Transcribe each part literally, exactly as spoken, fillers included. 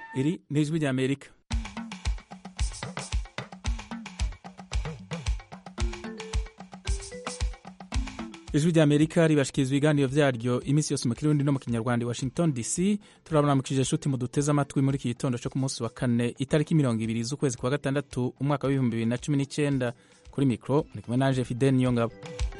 Iri ni ijwi ry'Amerika. Ijwi ry'Amerika ribashikiriza ibiganiro vyaryo iminsi yose mu Kirundi no mu Kinyarwanda i Washington D C. Turabona mu kije shuti mu duteza amatwi muri iki gitondo cyo ku munsi wa kane itariki mirongo ibiri z'ukwezi kwa gatandatu umwaka wa ibihumbi bibiri na cumi n'icenda. Kuri mikro ni kumwe nanje Fidel Niyongabo.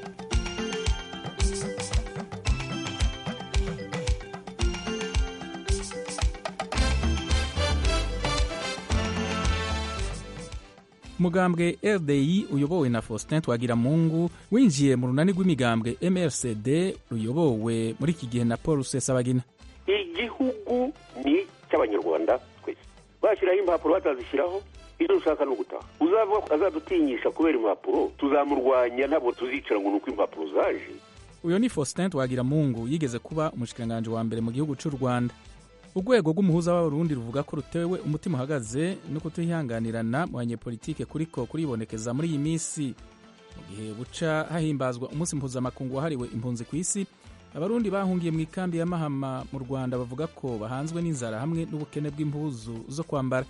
Mugambwe R D I uyobowe na Faustin Twagiramungu winjiye mu runani rw'imigambwe M R C D ruyobowe muri iki gihe na Paul Rusesabagina. Igihugu ni cy'abanyarwanda twese. Bashiraho impapuro batazishyiraho izo ushaka no gutaha. Uzavuga azadutinyisha kubera impapuro tuzamurwanya ntabwo tuzicara ngo nuko impapuro zaje. Uyo ni Faustin Twagiramungu yigeze kuba umushikiranganje wa mbere mu gihugu cy'u Rwanda. Urwego rw'umuhuza w'abarundi ruvuga ko rutewe umutima uhagaze no kutuhihanganirana mu banyepolitike kuriko kuribonekeza muri iyi minsi. Mu gihe buca hahimbazwa umunsi mpuzamakungu wahariwe impunzi ku isi, abarundi bahungiye mu ikambi ya Mahama mu Rwanda bavuga ko bahanzwe n'inzara hamwe n'ubukene bw'impuzu zo kwambara.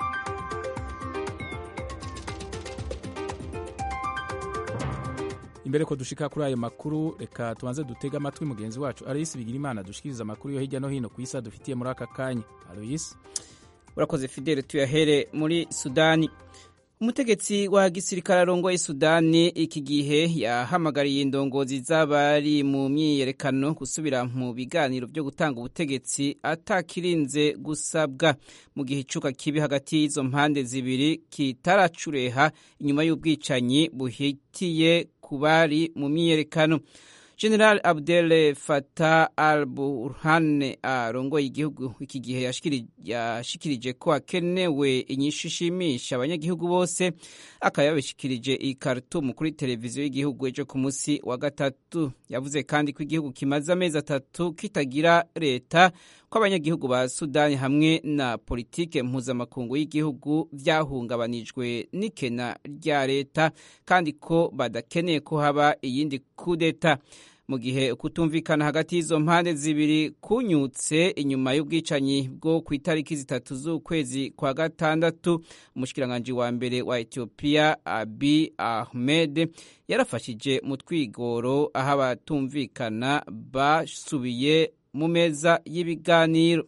Imbere ko dushika kuri ayo makuru, reka tubanze dutega amatwi mugenzi wacu Aloysi Bigirimana dushikiriza amakuru yo hirya no hino ku isi dufitiye muri aka kanya. Aloysi, urakoze Fidel. Tuyahere muri Sudani. Umutegetsi wa gisirikare arongoye Sudani iki gihe yahamagariye indongozi z'abari mu myiyerekano gusubira mu biganiro byo gutanga ubutegetsi atakirinze gusabwa, mu gihe icuka kibi hagati y'izo mpande zibiri kitaracureha inyuma y'ubwicanyi buhitiye ku bari mu myiyerekano. General Abdel Fattah al-Burhan arongoye igihugu iki gihe yashikirije ko hakenewe inyishu ishimisha abanyagihugu bose, akaba yabishikirije i Khartoum kuri televiziyo y'igihugu ejo ku munsi wa gatatu. Yavuze kandi ko igihugu kimaze amezi atatu kitagira leta, ko abanyagihugu ba Sudani hamwe na politike mpuzamakungu y'igihugu vyahungabanijwe n'ikena rya leta, kandi ko badakeneye ko haba iyindi kudeta. Mu gihe kutumvikana hagati y'izo mpande zibiri kunyutse inyuma y'ubwicanyi bwo ku itariki zitatu z'ukwezi kwa gatandatu, umushikiranganje wa mbere wa Ethiopia Abiy Ahmed yarafashije mu twigoro aho abatumvikana basubiye mu meza y'ibiganiro.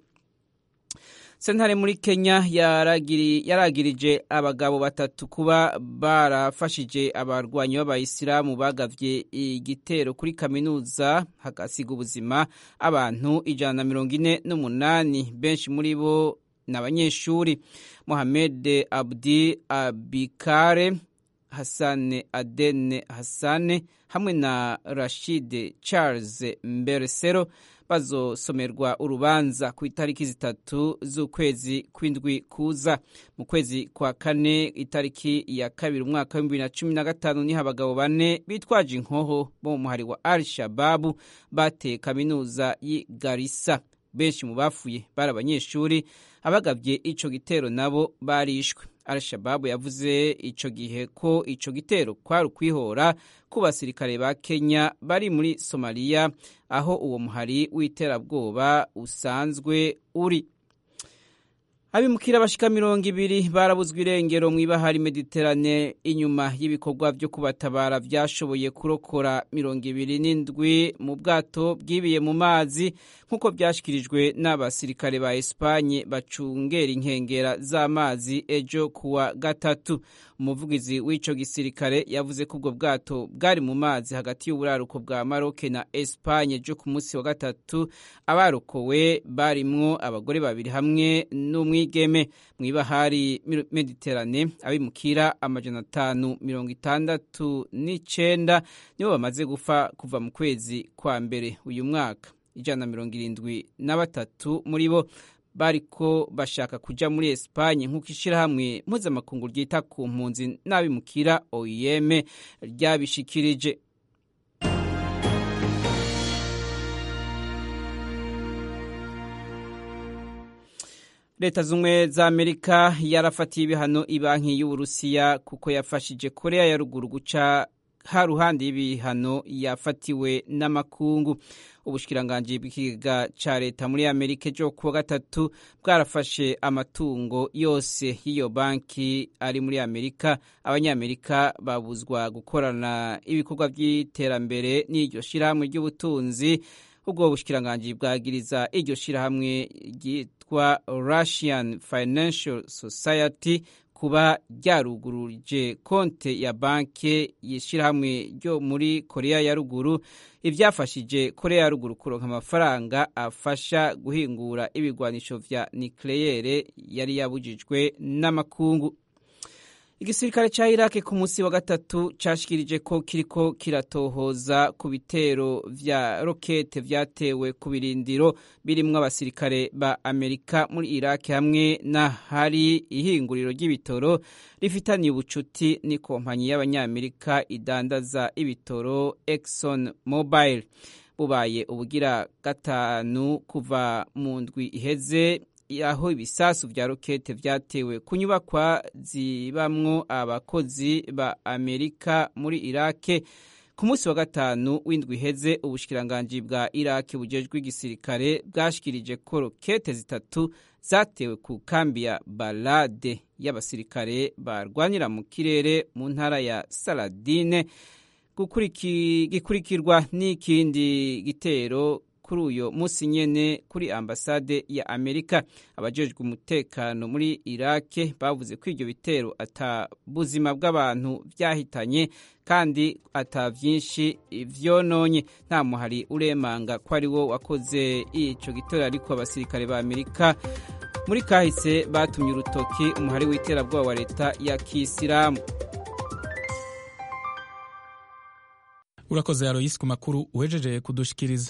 Sentare muri Kenya yaragiri yaragirije abagabo batatu kuba barafashije abarwanyi b'abayisilamu bagavye igitero kuri kaminuza hagasiga ubuzima abantu ijana na mirongo ine n'umunani, benshi muri bo n'abanyeshuri. Mohamed Abdi Abikare, Hassan Adene Hassan hamwe na Rashid Charles Mberesero bazosomerwa urubanza ku itariki zitatu z'ukwezi kw'indwi kuza. Mu kwezi kwa kane itariki ya kabiri umwaka w'ibihumbi bibiri na cumi na gatanu niho abagabo bane bitwaje inkoho bo mu muhari wa Al-Shabaab bateye kaminuza y'i Garissa. Benshi mu bafuye bari abanyeshuri, abagavye ico gitero nabo barishwe. Al-Shabaab yavuze ico gihe ko ico gitero kwari ukwihora ku basirikare ba Kenya bari muri Somalia, aho uwo muhari w'iterabwoba usanzwe uri. Abimukira bashika mirongo ibiri barabuzwa irengero mw'ibahari Mediterane inyuma y'ibikorwa byo kubatabara vyashoboye kurokora mirongo ibiri n'indwi mu bwato bwibiye mu mazi, nk'uko byashikirijwe n'abasirikare ba Espanye bacungera inkengera z'amazi ejo kuwa gatatu. Umuvugizi w'ico gisirikare yavuze ko ubwo bwato bwari mu mazi hagati y'uburaruko bwa Maroc na Espanye ejo ku munsi wa gatatu. Abarokowe barimwo abagore babiri hamwe n'umwigeme. Mw'ibahari Mediterane abimukira amajana atanu mirongo itandatu n'icenda nibo bamaze gufa kuva mu kwezi kwa mbere uyu mwaka. Ijana na mirongo irindwi na batatu muri bo bariko bashaka kuja muri Espanye, nk'uko ishirahamwe mpuzamakungu ryita ku mpunzi n'abimukira O I M ryabishikirije. Leta z'umwe za Amerika yarafatiye ibihano ibanki y'Uburusiya kuko yafashije Korea ya ruguru guca haruhande y'ibihano yafatiwe n'amakungu. Ubushikiranganji bw'ikigega ca leta muri Amerika ejo kuwa gatatu bwarafashe amatungo yose y'iyo banki ari muri Amerika. Abanyamerika babuzwa gukorana ibikorwa by'iterambere n'iryo shirahamwe ry'ubutunzi. Ubwo bushikiranganji bwagiriza iryo shirahamwe ryitwa Russian Financial Society kuba ryaruguruje konte ya banki y'ishirahamwe ryo muri Korea ya ruguru, ivyafashije Korea ya ruguru kuronka amafaranga afasha guhingura ibigwanisho vya nucleaire yari yabujijwe n'amakungu. Igisirikare ca Iraq ku munsi wa gatatu cashikirije ko kiriko kiratohoza ku bitero vya rokete vyatewe ku birindiro birimwo abasirikare ba Amerika muri Iraq hamwe na hari ihinguriro ry'ibitoro rifitaniye ubucuti ni kompanyi y'abanyamerika idandaza ibitoro Exxon Mobil. Bubaye ubugira gatanu kuva mu ndwi iheze aho ibisasu vya rokete vyatewe ku nyubakwa zibamwo abakozi ba Amerika muri Iraq. Ku munsi wa gatanu w'indwi iheze ubushikiranganji bwa Iraq bujejwe igisirikare bwashikirije ko rokete zitatu zatewe ku kambi ya Balade y'abasirikare barwanira mu kirere mu ntara ya Saladine, gikurikirwa n'ikindi gitero kuri uyo musi nyene kuri ambasade ya Amerika. Abajejwe umutekano muri Iraq bavuze ko iryo bitero ata buzima bw'abantu vyahitanye kandi ata vyinshi vyononye. Nta muhari uremanga ko ari wo wakoze ico gitero, ariko abasirikare ba Amerika muri kahise batumye urutoki umuhari w'iterabwoba wa leta ya Kisilamu. Urakoze Aloysi ku makuru uhejeje kudushikiriza.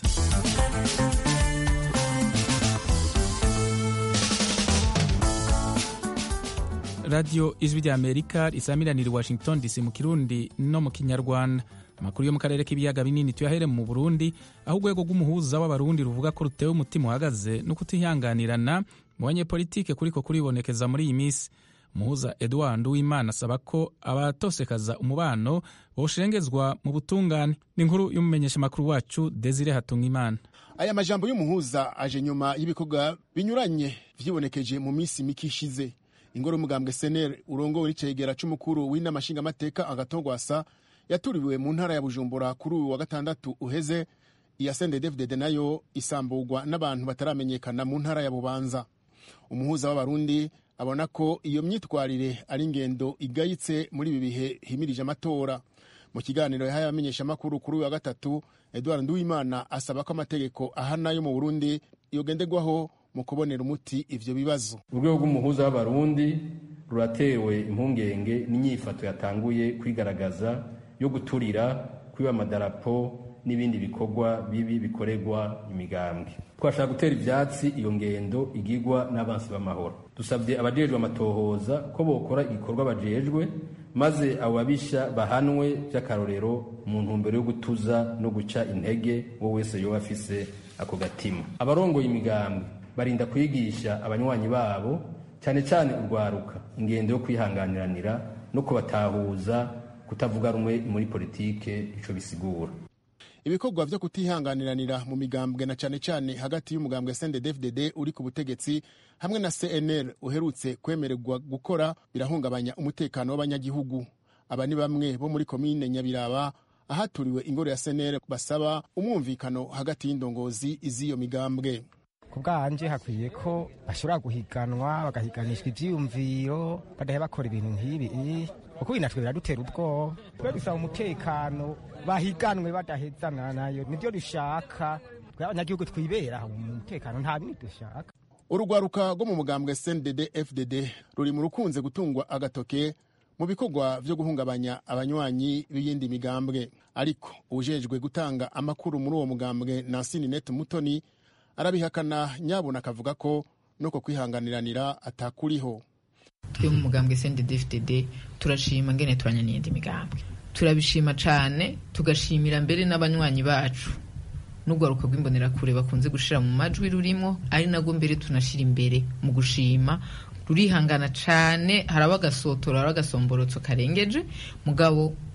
Radio Ijwi rya Amerika risamiranira Washington D C mu Kirundi no mu Kinyarwanda. Amakuru yo mu karere k'ibiyaga binini tuyahere mu Burundi, aho urwego rw'umuhuza w'abarundi ruvuga ko rutewe umutima uhagaze no kutihanganirana mu banyepolitike kuriko kuribonekeza muri iyi misi. Umuhuza Edouard Nduwimana asaba ko abatosekaza umubano boshengezwa mu butungane. Ni inkuru y'umumenyesha makuru wacu Desire Hatungimana. Aya majambo y'umuhuza aje nyuma y'ibikorwa binyuranye vyibonekeje mu misi mikishize. Ingoro mugambwe S N L urongo w'icegera c'umukuru w'inama nshingamateka Agatongwasa yaturiwe mu ntara ya Bujumbura kuri uyu wa gatandatu uheze. Iya C N D D F D D nayo isambugwa n'abantu bataramenyekana mu ntara ya Bubanza. Umuhuza w'abarundi abona ko iyo myitwarire ari ingendo igayitse muri ibi bihe himirije amatora. Mu kiganiro yahaye abamenyesha makuru kuri uyu wa gatatu, Edouard Nduwimana asaba ko amategeko ahana yo mu Burundi yogenderwaho mu kubonera umuti ivyo bibazo. Urwego rw'umuhuza w'abarundi ruratewe impungenge n'inyifato yatanguye kwigaragaza yo guturira kwiba amadarapo n'ibindi bikorwa bibi bikorerwa imigambwe. Twashaka gutera ivyatsi iyo ngendo igirwa n'abansi b'amahoro. Dusabye abajejwe amatohoza ko bokora igikorwa bajejwe, maze abo babisha bahanwe by'akarorero mu ntumbero yo gutuza no guca intege wo wese yoba afise ako gatima. Abarongoye imigambwe barinda kwigisha abanywanyi babo cyane cyane urwaruka ingendo yo kwihanganiranira no kubatahuza kutavuga rumwe muri politike ico bisigura. Ibikorwa vyo kutihanganiranira mu migambwe na cyane cyane hagati y'umugambwe S N D D F D D uri ku butegetsi hamwe na C N L uherutse kwemererwa gukora birahungabanya umutekano w'abanyagihugu. Aba ni bamwe bo muri komine Nyabiraba ahaturiwe ingoro ya S N L basaba umwumvikano hagati y'indongozi iziyo migambwe. Kubwanje hakwiye ko bashobora guhiganwa bagahiganishwa ivyiyumviro badahe bakora ibintu nk'ibi kuko binatwe biradutera ubwoba. Twe dusaba umutekano bahiganwe badahezana nayo nivyo dushaka. Twe abanyagihugu twibera mu mutekano nta bindi dushaka. Urugwaruka rwo mu mugambwe S N D D F D D ruri mu rukunze gutungwa agatoke mu bikorwa vyo guhungabanya abanywanyi b'iyindi migambwe, ariko ujejwe gutanga amakuru muri uwo mugambwe Nansini Net Mutoni arabihakana nyabona akavuga ko nuko kwihanganiranira atakuriho. Twe mu mugambwe S N D D F D D turashima ngene turanya n'iyindi migambwe, turabishima cane, tugashimira mbere n'abanywanyi bacu n'ugwaruka rw'imbonera kure bakunze gushira mu majwi rurimo, ari nago mbere tunashira imbere mu gushima. Rurihangana cane, haraba gasotora harabagasomborotso karengeje, mugabo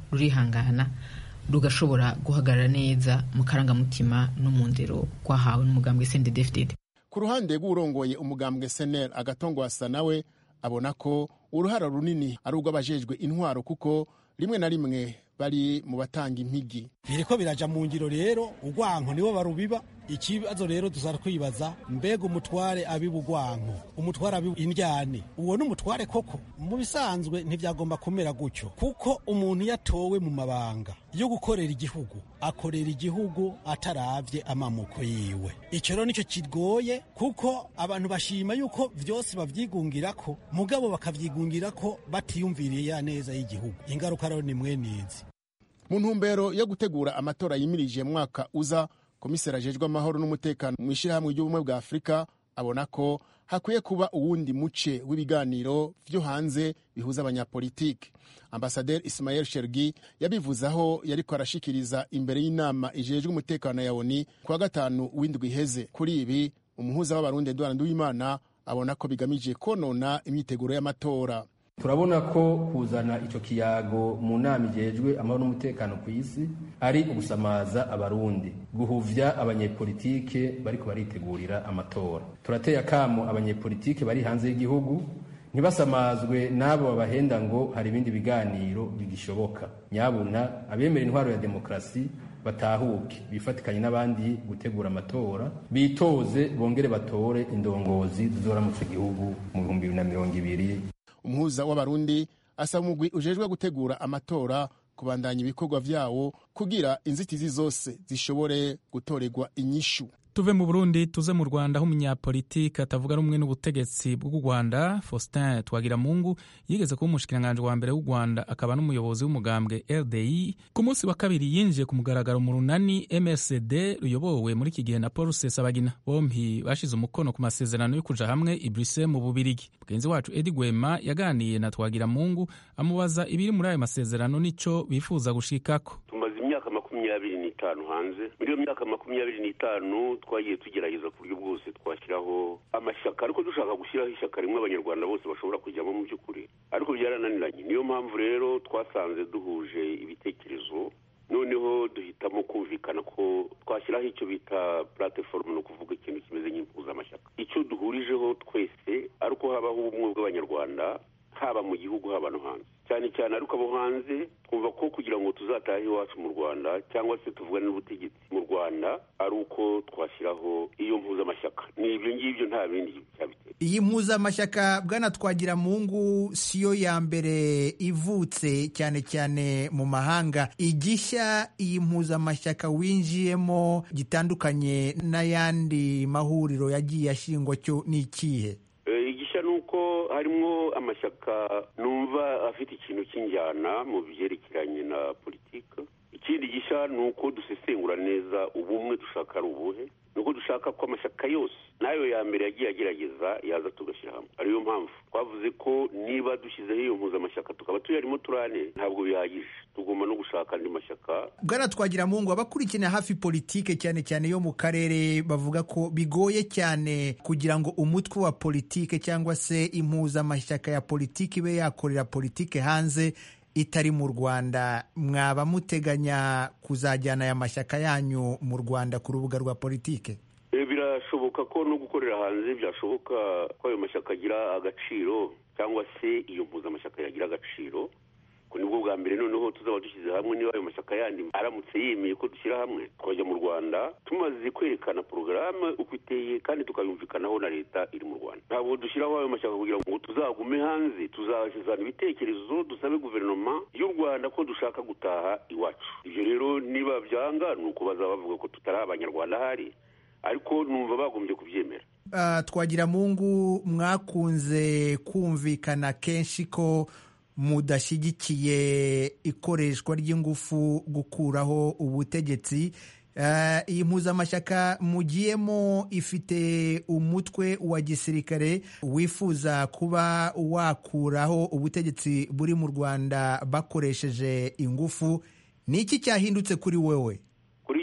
rurihangana rugashobora guhagarara neza mu karangamutima no mu ndero rwahawe n'umugambwe C N D D F D D. Ku ruhande rw'urongoye umugambwe S N L Agatongwasa nawe abona ko uruhara runini ari urw'abajejwe intwaro kuko rimwe na rimwe bari mu batanga impigi. Biriko biraja mu ngiro rero urwanko nibo barubiba. Ikibazo rero tuzara kwibaza mbega umutware abibugwanko umutware abibu indyane uwo n'umutware koko mu bisanzwe ntivyagomba kumera gutyo kuko umuntu yatowe mu mabanga yo gukorera igihugu akorera igihugu ataravye amamuko yiwe. Ico rero nico kigoye kuko abantu bashima yuko vyose bavyigungirako mugabo bakavyigungirako batiyumviriye ya neza y'igihugu. Ingaruka rero ni mwenizi. Mu ntumbero yo gutegura amatora yimirije mwaka uza, komiseri ajejwe amahoro n'umutekano mu ishirahamwe ry'ubumwe bwa Afurika abona ko hakwiye kuba uwundi muce w'ibiganiro vyo hanze bihuza abanyapolitiki. Ambasaderi Ismail Shergi yabivuze aho yariko arashikiriza imbere y'inama ijejwe umutekano ya O N U kuwa gatanu w'indwi iheze. Kuri ibi umuhuza w'abarundi Edouard Nduwimana abona ko bigamije konona imyiteguro y'amatora. Turabona ko kuzana ico kiyago mu nama ijejwe amahoro n'umutekano ku isi ari ugusamaza abarundi, guhuvya abanyepolitike bariko baritegurira amatora. Turateye akamo abanyepolitike bari hanze y'igihugu ntibasamazwe n'abo babahenda ngo hari ibindi biganiro bigishoboka. Nyabuna abemera intwaro ya demokrasi batahuke bifatikanye n'abandi gutegura amatora, bitoze bongere batore indongozi zizoramutsa igihugu mu bihumbi bibiri na mirongo ibiri. Umuhuza w'abarundi asaba umugwi ujejwe gutegura amatora kubandanya ibikorwa vyawo kugira inzitizi zose zishobore gutorerwa inyishu. Tuve mu Burundi tuze mu Rwanda aho umunyapolitiki atavuga rumwe n'ubutegetsi bw'u Rwanda Faustin Twagiramungu yigeze kuba umushikiranganji wa mbere w'u Rwanda akaba n'umuyobozi w'umugambwe R D I. Ku munsi wa kabiri yinjiye ku mugaragaro mu runani M S D ruyobowe muri iki gihe na Paul Rusesabagina. Bompi bashize umukono ku masezerano yo kuja hamwe i Bruxelles mu Bubirigi. Mugenzi wacu Edi Gwema yaganiye na Twagiramungu amubaza ibiri muri ayo masezerano nico bifuza gushikako. Tumaze imyaka makumyabiri n'itanu hanze. Muri iyo myaka makumyabiri n'itanu twagiye tugerageza ku buryo bwose twashyiraho amashyaka ariko dushaka gushyiraho ishyaka rimwe abanyarwanda bose bashobora kujyamo mu by'ukuri, ariko byarananiranye. Niyo mpamvu rero twasanze duhuje ibitekerezo, noneho duhitamo kumvikana ko twashyiraho icyo bita platform, no kuvuga ikintu kimeze nk'impuzamashyaka. Icyo duhurijeho twese ariko habaho ubumwe bw'abanyarwanda haba mu gihugu haba no hanze, cyane cyane ariko abo hanze twumva ko kugira ngo tuzatahe iwacu mu Rwanda cyangwa se tuvugane n'ubutegetsi mu Rwanda ari uko twashyiraho iyo mpuzamashyaka. Ni ibyo ngibyo, nta bindi cyabiteye. Iyi mpuzamashyaka Bwana Twagiramungu siyo ya mbere ivutse cyane cyane mu mahanga. Igishya iyi mpuzamashyaka winjiyemo gitandukanye n'ayandi mahuriro yagiye ashingwa cyo ni ikihe? Igishya nuko harimo amashyaka numva afite ikintu cy'injyana mu byerekeranye na politika. Ikindi gishya nuko dusesengura neza ubumwe dushaka ari ubuhe, nuko dushaka ko amashyaka yose nayo ya mbere yagiye agerageza yaza tugashyira hamwe. Ariyo mpamvu twavuze ko niba dushyizeho iyo mpuzamashyaka tukaba tuyarimo turane ntabwo bihagije, tugomba no gushaka andi mashyaka. Bwana Twagiramungu, abakurikirana hafi politike cyane cyane yo mu karere bavuga ko bigoye cyane kugira ngo umutwe wa politike cyangwa se impuzamashyaka ya politike ibe yakorera politike hanze itari mu Rwanda. Mwaba muteganya kuzajyana aya mashyaka yanyu mu Rwanda ku rubuga rwa politike? E, birashoboka ko no gukorera hanze byashoboka ko ayo mashyaka agira agaciro cyangwa se iyo mpuzamashyaka yagira agaciro. Ko nibwo bwa mbere noneho tuzaba dushyize hamwe, niba ayo mashyaka yandi aramutse yemeye ko dushyira hamwe twajya mu Rwanda tumaze kwerekana porogaramu uko iteye kandi tukayumvikanaho na leta iri mu Rwanda. Ntabwo dushyiraho ayo mashyaka kugira ngo tuzagume hanze, tuzashyizana ibitekerezo dusabe guverinoma y'u Rwanda ko dushaka gutaha iwacu. Ibyo rero niba byanga nuko bazaba bavuga ko tutari abanyarwanda hari, ariko numva bagombye kubyemera. Uh, Twagiramungu, mwakunze kumvikana kenshi ko mudashyigikiye ikoreshwa ry'ingufu gukuraho ubutegetsi. Uh, iyi mpuzamashyaka mugiyemo ifite umutwe wa gisirikare wifuza kuba wakuraho ubutegetsi buri mu Rwanda bakoresheje ingufu. Ni iki cyahindutse kuri wewe? Kuri yewe nta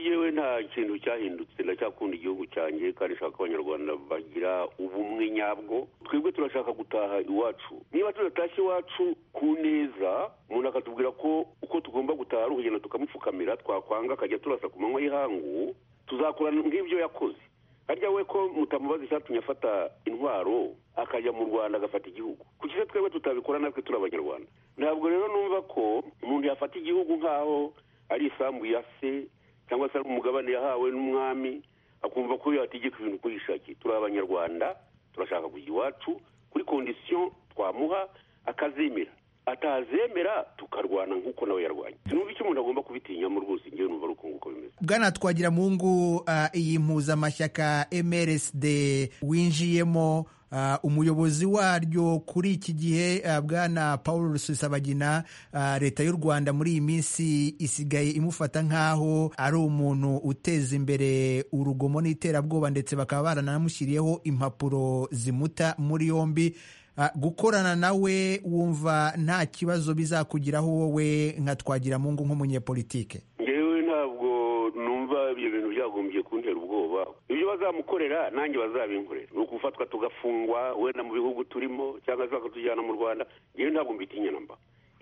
nta kintu cyahindutse, ndacyakunda igihugu cyanjye kandi nshaka abanyarwanda bagira ubumwe nyabwo. Twebwe turashaka gutaha iwacu. Niba tudatashye iwacu ku neza, umuntu akatubwira ko uko tugomba gutaha ari ukugenda tukamupfukamira, twakwanga akajya turasa ku manywa y'ihangu, tuzakora nk'ibyo yakoze. Harya we ko mutamubaza icyatumye afata intwaro akajya mu Rwanda agafata igihugu, kuki se twebwe tutabikora natwe turi abanyarwanda? Ntabwo rero numva ko umuntu yafata igihugu nk'aho ari isambu ya se cyangwa se ari umugabane yahawe n'umwami akumva ko yategeka ibintu uko yishakiye. Turi abanyarwanda, turashaka kujya iwacu kuri kondisiyo twamuha akazemera, atazemera tukarwana nk'uko nawe yarwanya. Sinumva icyo umuntu agomba kubitinyamo rwose, ngewe numva ari uko nguko bimeze. Bwana Twagiramungu, uh, iyi mpuzamashyaka M R S D winjiyemo, Uh, umuyobozi waryo kuri iki gihe uh, Bwana Paul Rusesabagina, uh, leta y'u Rwanda muri iyi minsi isigaye imufata nk'aho ari umuntu uteza imbere urugomo n'iterabwoba, ndetse bakaba baranamushyiriyeho impapuro zimuta muri yombi. Uh, gukorana nawe wumva nta kibazo bizakugiraho wowe nka Twagiramungu nk'umunyepolitike? Ngewe ntabwo numva ibyo bintu byagombye kuntera ubwoba. Ibyo bazamukorera nanjye bazabinkorera, ni ukufatwa tugafungwa wenda mu bihugu turimo cyangwa se bakatujyana mu Rwanda. Ngewe ntabwo mbitinya namba.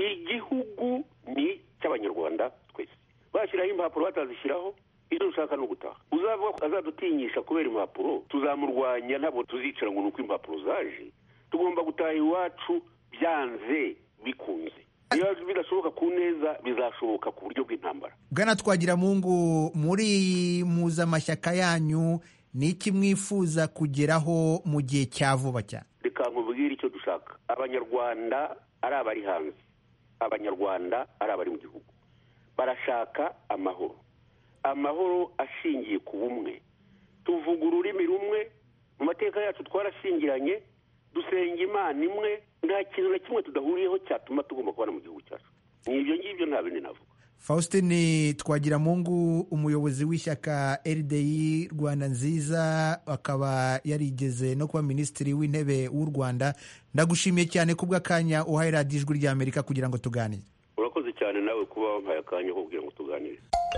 Igihugu ni cy'abanyarwanda twese. Bashyiraho impapuro batazishyiraho, ibyo ushaka no gutaha. Uzavuga ko azadutinyisha kubera impapuro, tuzamurwanya, ntabwo tuzicara ngo nuko impapuro zaje. Tugomba gutaha iwacu byanze bikunze. Iyo bidashoboka ku neza, bizashoboka ku buryo bw'intambara. Bwana Twagiramungu, muri muzamashyaka yanyu ni iki mwifuza kugeraho mu gihe cya vuba cyane? Reka nkubwire icyo dushaka. Abanyarwanda ari abari hanze, abanyarwanda ari abari mu gihugu, barashaka amahoro. Amahoro ashingiye ku bumwe. Tuvuga ururimi rumwe, mu mateka yacu twarashingiranye, dusenga Imana imwe, nta kintu na kimwe tudahuriyeho cyatuma tugomba kubana mu gihugu cyacu. Ni ibyo ngibyo, nta bindi navuga. Faustin Twagiramungu, umuyobozi w'ishyaka L D I Rwanda Nziza, akaba yarigeze no kuba minisitiri w'intebe w'u Rwanda, ndagushimiye cyane kubw'akanya uhaye radiyo Ijwi ry'Amerika kugira ngo tuganire. Urakoze cyane nawe kuba wampaye akanya ko kugira ngo tuganire.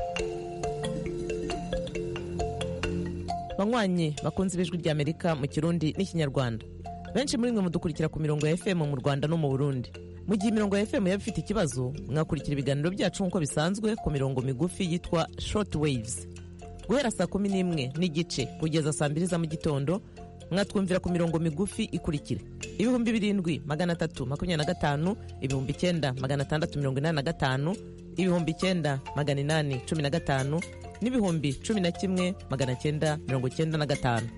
Banywanyi bakunze Ijwi ry'Amerika mu Kirundi n'Ikinyarwanda, benshi muri mwe mudukurikira ku mirongo ya F M mu Rwanda no mu Burundi. Mu gihe imirongo ya F M yaba ifite ikibazo, mwakurikira ibiganiro byacu nk'uko bisanzwe ku mirongo migufi yitwa short waves. Guhera saa kumi n'imwe n'igice kugeza saa mbiri za mu gitondo, mwatwumvira ku mirongo migufi ikurikira: ibihumbi birindwi magana atatu makumyabiri na gatanu, ibihumbi icyenda magana atandatu mirongo inani na gatanu, ibihumbi icyenda magana inani cumi na gatanu, n'ibihumbi cumi na kimwe magana cyenda mirongo cyenda na gatanu.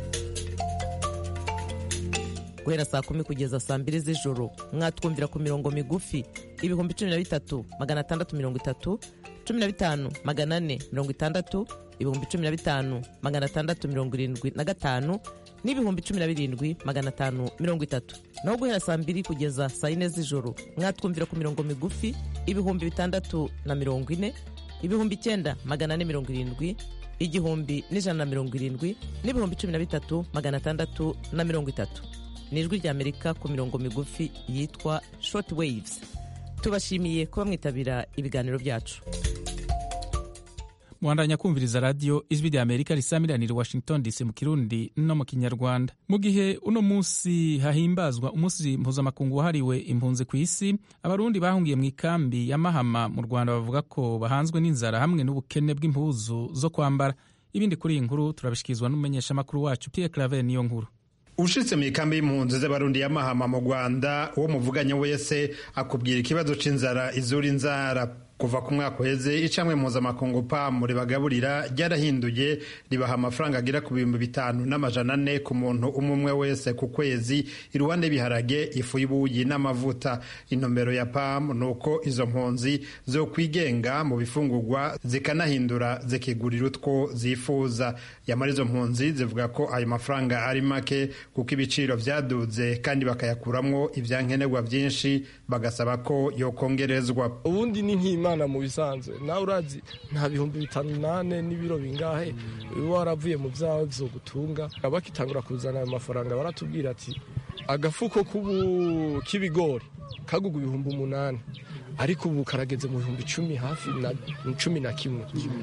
Guhera saa kumi kugeza saa mbiri z'ijoro, mwatwumvira ku mirongo migufi ibihumbi cumi na bitatu magana atandatu mirongo itatu, cumi na bitanu magana ane mirongo itandatu, ibihumbi cumi na bitanu magana atandatu mirongo irindwi na gatanu, n'ibihumbi cumi na birindwi magana atanu mirongo itatu. Naho guhera saa mbiri kugeza saa yine z'ijoro, mwatwumvira ku mirongo migufi ibihumbi bitandatu na mirongo ine, ibihumbi icyenda magana ane mirongo irindwi, igihumbi n'ijana na mirongo irindwi, n'ibihumbi cumi na bitatu magana atandatu na mirongo itatu. Ni Ijwi ry'Amerika ku mirongo migufi yitwa short waves. Tubashimiye kuba mwitabira ibiganiro byacu. Mwandanya kumviriza radio Ijwi ry'Amerika risamiranira Washington D C mu Kirundi no mu Kinyarwanda. Mu gihe uno munsi hahimbazwa umunsi mpuzamakungu wahariwe impunzi ku isi, abarundi bahungiye mu ikambi ya Mahama mu Rwanda bavuga ko bahanzwe n'inzara hamwe n'ubukene bw'impuzu zo kwambara. Ibindi kuri iyi nkuru turabishikizwa n'umumenyeshamakuru wacu Pierre Claver niyo nkuru. Ushitse mu ikambi y'impunzi z'abarundi ya Mahama mu Rwanda, uwo muvuganye wese akubwira ikibazo c'inzara izura inzara. Kuva ku mwaka uheze icamwe mpuzamakungu P A M ribagaburira ryarahinduye ribaha amafaranga agira ku bihumbi bitanu n'amajana ane ku muntu umwe wese ku kwezi, iruhande biharage, ifu y'ubuyi n'amavuta. Intumbero ya P A M nuko izo mpunzi zo kwigenga mu bifungurwa zikanahindura zikigurira utwo zifuza. Yamara izo mpunzi zivuga ko ayo mafaranga ari make kuko ibiciro vyaduze kandi bakayakuramwo ivyankenerwa vyinshi, bagasaba ko yokongerezwa. Ubundi ni nk'Imana mu bisanzwe, nawe urazi nta bihumbi bitanu nane n'ibiro bingahe uba waravuye mu vyawe vyogutunga. Abakitangura kuzana ayo mafaranga baratubwira ati agafuko k'ibigori kagugu ibihumbi umunani, ariko ubu karageze mu bihumbi icumi hafi na cumi na kimwe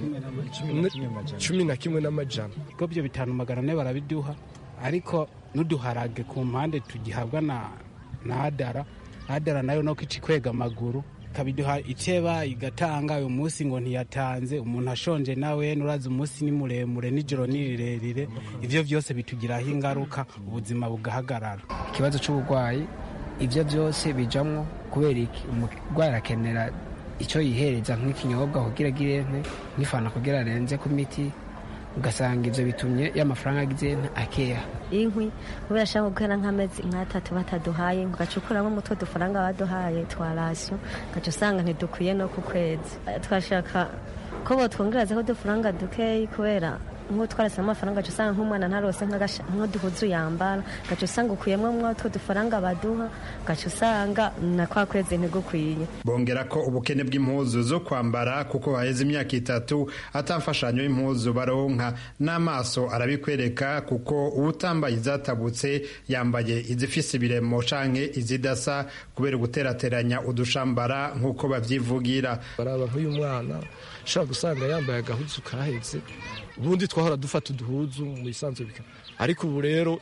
cumi na kimwe n'amajana ko byo bitanu magana ane barabiduha ariko n'uduharage ku mpande tugihabwa na na adara adara nayo no kici kwega amaguru kabiduha iteba igatanga uyu munsi ngo ntiyatanze umuntu ashonje nawe nuraza umunsi ni muremure nijoro ni rirerire ivyo vyose bitugiraho ingaruka ubuzima bugahagarara. Ikibazo c'uburwayi ivyo byose bijamwo kubera iki umurwayi arakenera icyo yihereza nk'ikinyobwa kugira agire nk'ifana kugira arenze ku miti ugasanga ivyo bitumye y'amafaranga agize akeya. Inkwi kubera shaka gukora nk'amezi nk'atatu bataduhaye ngacukuramo umutwe dufaranga baduhaye twa rasyo gacu usanga ntidukwiye no ku kwezi. Twashaka ko botwongereza ko dufaranga dukeyi kubera nk'uko twarase amafaranga gacu usanga nk'umwana ntarose nk'uduhuzu yambara gacu usanga ukuyemo mwatwo dufaranga baduha gacu usanga na kwa kwezi ntigukwiye. Bongera ko ubukene bw'impuzu zo kwambara kuko haheze imyaka itatu atamfashanyo y'impuzu baronka n'amaso arabikwereka kuko uwutambaye izatabutse yambaye izifise ibiremo canke izidasa kubera guterateranya udushambara nk'uko bavyivugira. Baraba nk'uyu mwana ushobora gusanga yambaye agahuzu kaheze ubundi twahora dufata uduhuzu mu bisanzwe bika ariko ubu rero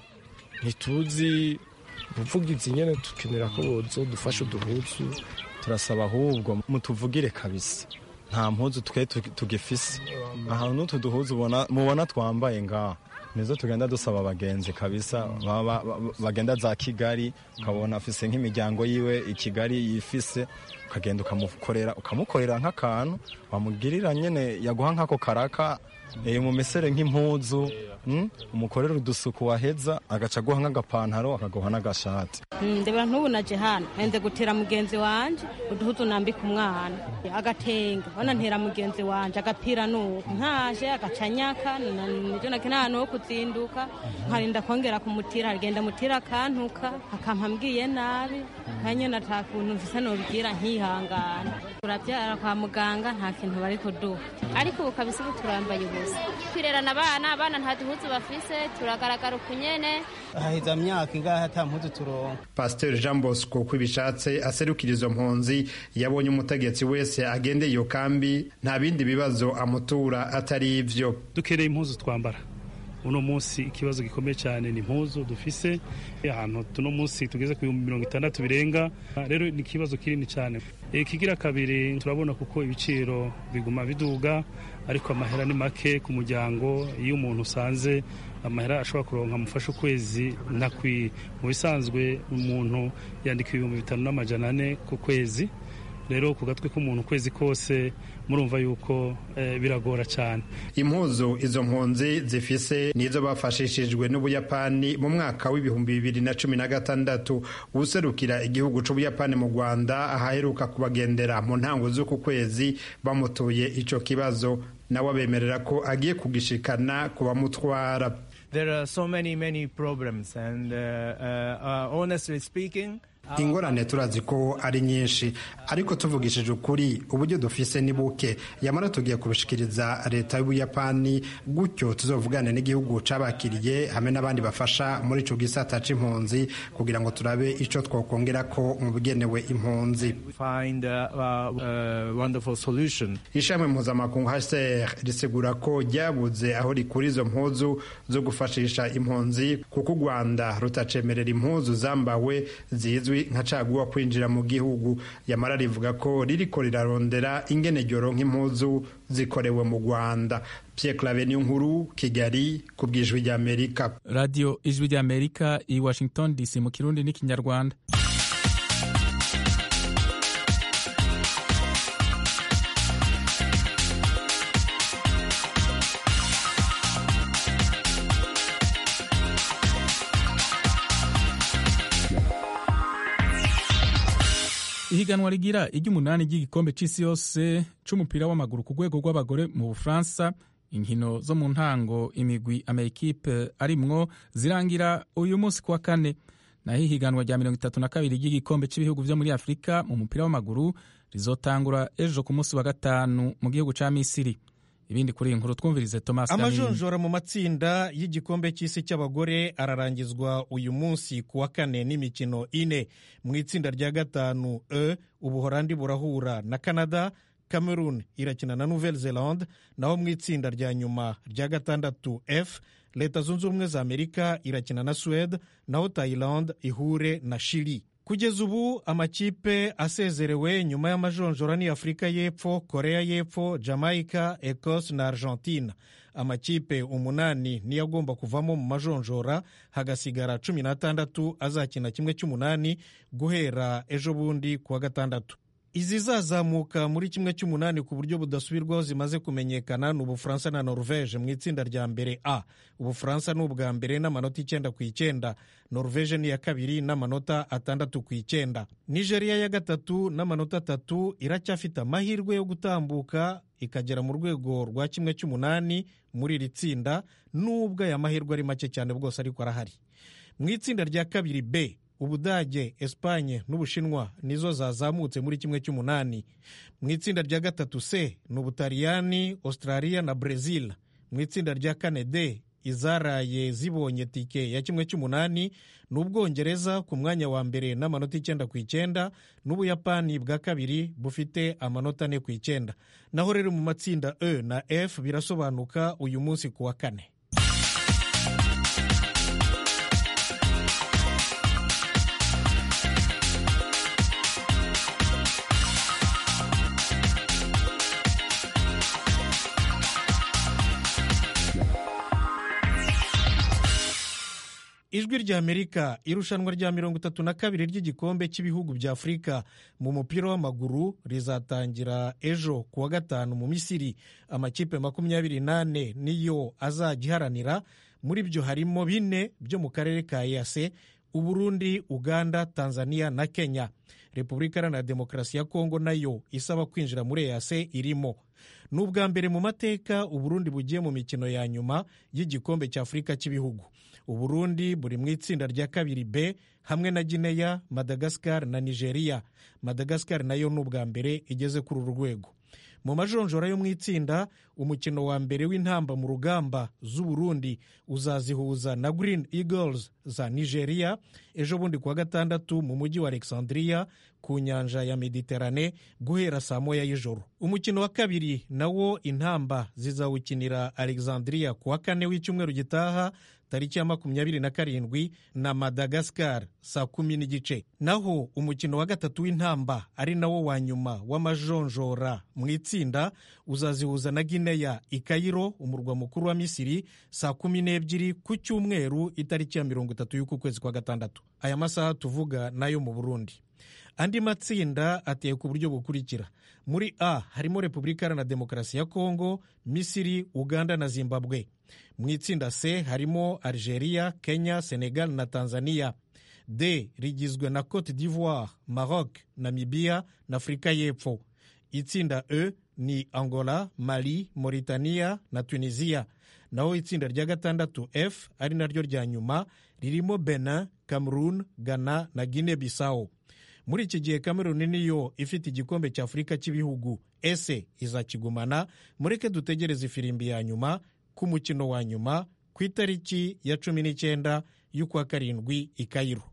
ntituzi ubuvugizi nyene tukenera ko bozo dufasha uduhuzu. Turasaba ahubwo mutuvugire kabisa nta mpuzu twe tugifise ahantu n'utu duhuzu mubona twambaye ngaha nizo tugenda dusaba abagenzi kabisa bagenda za Kigali ukabona afise nk'imiryango yiwe i Kigali yifise ukagenda ukamukorera ukamukorera nk'akantu wamugirira nyene yaguha nk'ako karaka mu mesere nk'impuzu umukorera udusuku waheza agaca guha nk'agapantaro akaguha n'agashati. Ndeba ntubu naje hano nze gutera mugenzi wanje uduhuzu nambika umwana agatenga bana ntera mugenzi wanje agapira nuko nkaje agacanyaka nijo nakena hano ho kuzinduka nkarinda kongera kumutira agenda mutira akantuka akampambwiye nabi kanye natakuntu mfise no bigira nkihangana turabyara kwa muganga nta kintu bari kuduha ariko ukabisa turambaye ubusa twirerana abana abana nta duhuzu bafise turagaragara ukunyene hahiza myaka ingahe ata mpuzu turonka. Pasteur Jean Bosco kwibishatse aserukira izo mpunzi yabonye umutegetsi wese agende iyo kambi nta bindi bibazo amutura atari ivyo. Dukereye impuzu twambara uno munsi ikibazo gikomeye cyane ni impuzu dufise ahantu tuno munsi tugeze ku mirongo itandatu birenga rero ni ikibazo kinini cyane. Ikigira kabiri turabona kuko ibiciro biguma biduga ariko amahera ni make ku muryango iyo umuntu usanze amahera ashobora kuronka amufasha ukwezi ntakwi mu bisanzwe umuntu yandika ibihumbi bitanu n'amajana ane ku kwezi rero ku gatwe k'umuntu ukwezi kose murumva yuko eh, biragora cyane. Impuzu izo mpunzi zifise nizo bafashishijwe n'Ubuyapani mu mwaka w'ibihumbi bibiri na cumi na gatandatu userukira igihugu c'Ubuyapani mu Rwanda ahaheruka kubagendera mu ntango z'uku kwezi bamutuye ico kibazo nawe abemerera ko agiye kugishikana kubamutwara. There are so many many problems and uh, uh, uh, honestly speaking ingorane turazi ko ari nyinshi ariko tuvugishije ukuri uburyo dufise ni buke yamara tugiye kubishikiriza leta y'Ubuyapani gutyo tuzovugana n'igihugu cabakiriye hamwe n'abandi bafasha muri ico gisata c'impunzi kugira ngo turabe ico twokongera ko mu bigenewe impunzi. Find a, a, a wonderful solution. Ishami mpuzamakungu H C R risigura ko ryabuze aho rikura izo mpuzu zo gufashisha impunzi kuko u Rwanda rutacemerera impuzu zambawe zizwi nka caguwa kwinjira mu gihugu. Yamara rivuga ko ririko rirarondera ingene ryoronka impuzu zikorewe mu Rwanda. Pierre Claver Nkuru, Kigali, ku bw'Ijwi ry'Amerika. Radio Ijwi ry'Amerika i Washington D C mu Kirundi n'Ikinyarwanda. Ihiganwa rigira iry'umunani ry'igikombe c'isi yose c'umupira w'amaguru ku rwego rw'abagore mu Bufaransa, inkino zo mu ntango imigwi amakipe arimwo zirangira uyu munsi kuwa kane. Naho ihiganwa rya mirongo itatu na kabiri ry'igikombe c'ibihugu vyo muri Afurika mu mupira w'amaguru rizotangura ejo ku munsi wa gatanu mu gihugu ca Misiri. ibindi kuri iyi nkuru twumvirize Thomas amajonjora mu matsinda y'igikombe cy'isi cy'abagore ararangizwa uyu munsi ku wa kane n'imikino ine. Mu itsinda rya gatanu E Ubuholandi burahura na Canada, Cameroon irakina na Nouvelle Zelande, naho mu itsinda rya nyuma rya gatandatu F Leta Zunze Ubumwe za Amerika irakina na Suède, naho Thailand ihure na Chili. Kugeza ubu amakipe asezerewe nyuma y'amajonjora ni Afurika y'Epfo, Korea y'Epfo, Jamaica, Ecosse na Argentina. Amakipe umunani niyo agomba kuvamo mu majonjora, hagasigara cumi n'atandatu azakina kimwe cy'umunani guhera ejo bundi kuwa gatandatu. Izizazamuka muri kimwe cy'umunani ku buryo budasubirwaho zimaze kumenyekana ni Ubufaransa na Norvege mu itsinda rya mbere A. Ubufaransa ni ubwa mbere n'amanota icyenda ku icyenda, Norvege ni iya kabiri n'amanota atandatu ku icyenda. Nigeria ya gatatu n'amanota atatu iracyafite amahirwe yo gutambuka ikagera mu rwego rwa kimwe cy'umunani muri iri tsinda, nubwo aya mahirwe ari make cyane bwose ariko arahari. Mu itsinda rya kabiri B Ubudage, Espanye n'Ubushinwa nizo zazamutse muri kimwe cy'umunani. Mu itsinda rya gatatu C ni Ubutaliyani, Australia na Brazil. Mu itsinda rya kane D izaraye zibonye tike ya kimwe cy'umunani ni Ubwongereza ku mwanya wa mbere n'amanota icyenda ku icyenda, n'Ubuyapani bwa kabiri bufite amanota ane ku icyenda. Naho rero mu matsinda E na F birasobanuka uyu munsi ku wa kane. Ijwi rya Amerika, irushanwa rya mirongo itatu na kabiri ry'igikombe cy'ibihugu bya Afurika mu mupira w'amaguru rizatangira ejo kuwa gatanu mu Misiri. Amakipe makumyabiri nane niyo azagiharanira, muri byo harimo bine byo mu karere ka E A C: Uburundi, Uganda, Tanzania na Kenya. Repubulika Iharanira Demokarasi ya Kongo nayo isaba kwinjira muri E A C irimo. Ni ubwa mbere mu mateka Uburundi bugiye mu mikino ya nyuma y'igikombe cya Afurika cy'ibihugu. Uburundi buri mu itsinda rya kabiri B hamwe na Guinea, Madagascar na Nigeria. Madagascar nayo ni ubwa mbere igeze kuri uru rwego. Mu majonjora yo mu itsinda, umukino wa mbere w'intamba mu rugamba z'Uburundi uzazihuza na Green Eagles za Nigeria ejo bundi kuwa gatandatu mu mujyi wa Alexandria ku nyanja ya Mediterane guhera saa moya y'ijoro. Umukino wa kabiri nawo intamba zizawukinira Alexandria kuwa kane w'icyumweru gitaha tariki ya makumyabiri na karindwi na Madagascar saa kumi n'igice. Naho umukino wa gatatu w'intamba ari nawo wa nyuma w'amajonjora mu itsinda uzazihuza na Guinea i Cairo, umurwa mukuru wa Misiri, saa kumi n'ebyiri ku cyumweru itariki ya mirongo itatu y'uku kwezi kwa gatandatu. Aya masaha tuvuga nayo mu Burundi. Andi matsinda ateye ku buryo bukurikira: muri A harimo Repubulika Iharanira Demokarasi ya Kongo, Misiri, Uganda na Zimbabwe. Mu itsinda C harimo Algeria, Kenya, Senegal na Tanzania. D rigizwe na Cote d'Ivoire, Maroc, Namibia na Afurika y'Epfo. Itsinda E ni Angola, Mali, Mauritania na Tunisia. Naho itsinda rya gatandatu F ari naryo rya nyuma ririmo Benin, Cameroon, Ghana na Guinea Bissau. Muri iki gihe Cameroon niyo ifite igikombe cya Afurika cy'ibihugu. Ese izakigumana? Mureke dutegereze ifirimbi ya nyuma ku mukino wa nyuma ku itariki ya cumi n'icyenda y'ukwa karindwi i Cairo.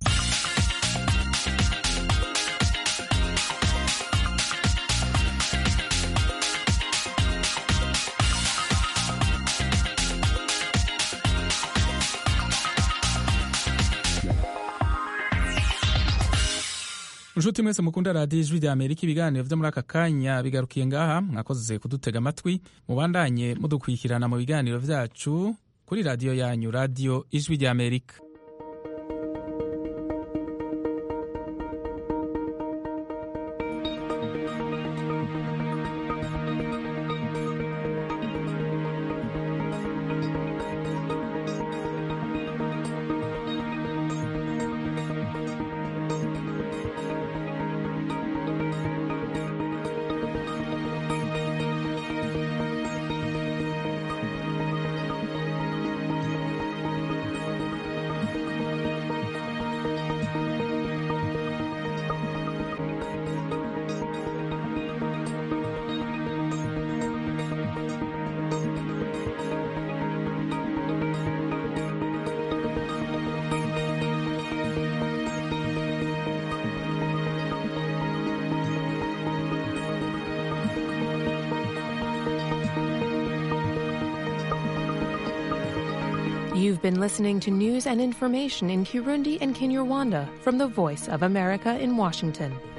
Nshuti mwese mukunda radiyo Ijwi rya Amerika, ibiganiro byo muri aka kanya bigarukiye ngaha. Mwakoze kudutega amatwi, mubandanye mudukurikirana mu biganiro byacu kuri radiyo yanyu, radiyo Ijwi rya Amerika. You've been listening to news and information in Kirundi and Kinyarwanda from the Voice of America in Washington.